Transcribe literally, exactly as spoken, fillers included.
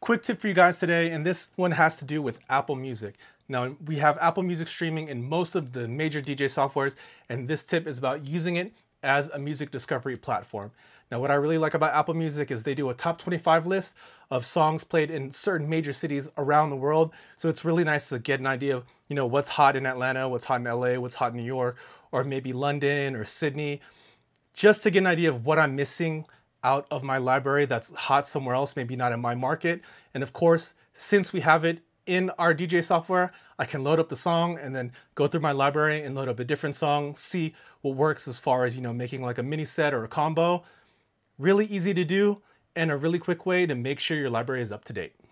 Quick tip for you guys today, and this one has to do with Apple Music. Now, we have Apple Music streaming in most of the major D J softwares, and this tip is about using it as a music discovery platform. Now, what I really like about Apple Music is they do a top twenty-five list of songs played in certain major cities around the world. So it's really nice to get an idea of, you know, what's hot in Atlanta, what's hot in L A, what's hot in New York, or maybe London or Sydney, just to get an idea of what I'm missing out of my library that's hot somewhere else, maybe not in my market. And of course, since we have it in our D J software, I can load up the song and then go through my library and load up a different song, see what works as far as, you know, making like a mini set or a combo. Really easy to do and a really quick way to make sure your library is up to date.